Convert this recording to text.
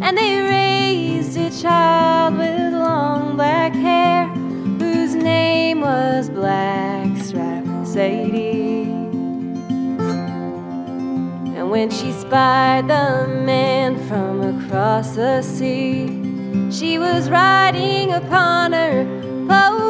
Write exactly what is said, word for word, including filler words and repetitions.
and they raised a child with long black hair, whose name was Blackstrap Sadie. And when she spied the man from across the sea, she was riding upon her